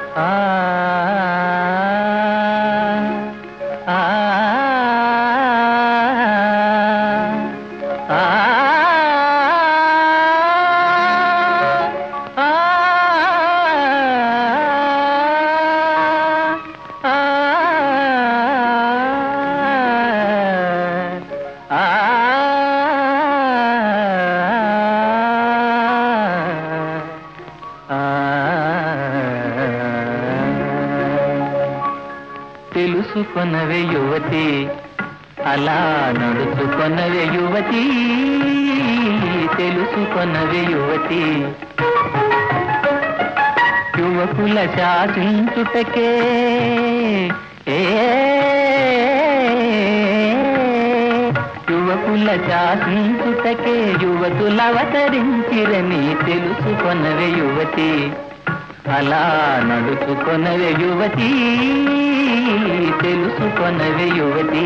ఆ ఆ తెలుసుకొనవే యువతి, అలా నడుచుకొనవే యువతి, తెలుసుకొనవే యువతి. యువకుల శాసించుటకే యువకుల శాసించుటకే యువతులవతరించిరని తెలుసుకొనవే యువతి, అలా నడుచుకొనవే యువతి, తెలుసుకొనవే యువతి.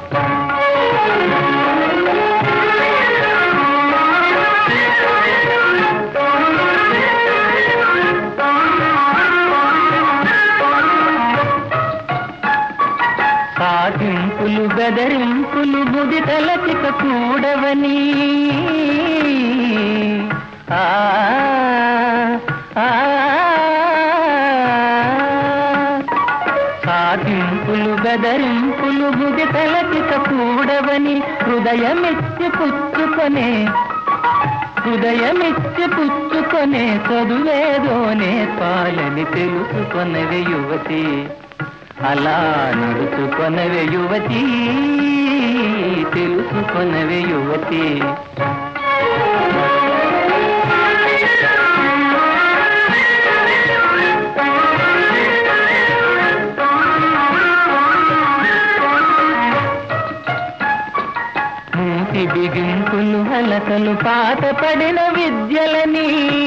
సాధింపులు బెదరింపులు బుది తలచిక కూడవని సాధింపులు బెదరింపులు బుది తలచిక కూడవని హృదయమిచ్చి పుచ్చుకొనే చదువేదోనే పాలని తెలుసుకొనవే యువతి, అలా నడుచుకొనవే యువతి, తెలుసుకొనవే యువతి. మూతి బిగింపులు హలకలు పాత పడిన విద్యలని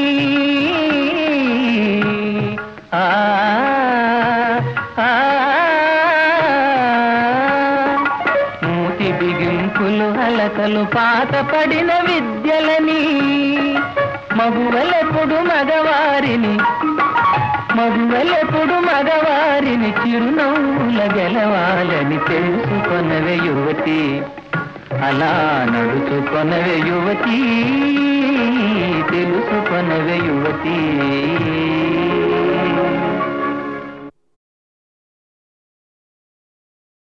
మూతి బిగింపులు హలకలు పాత పడిన విద్యలని మగువలెప్పుడు మగవారిని చిరునవ్వుల గెలవాలని తెలుసుకొనవే యువతి, అలా నడుచుకొనవే యువతి, తెలుసుకొనవే యువతి.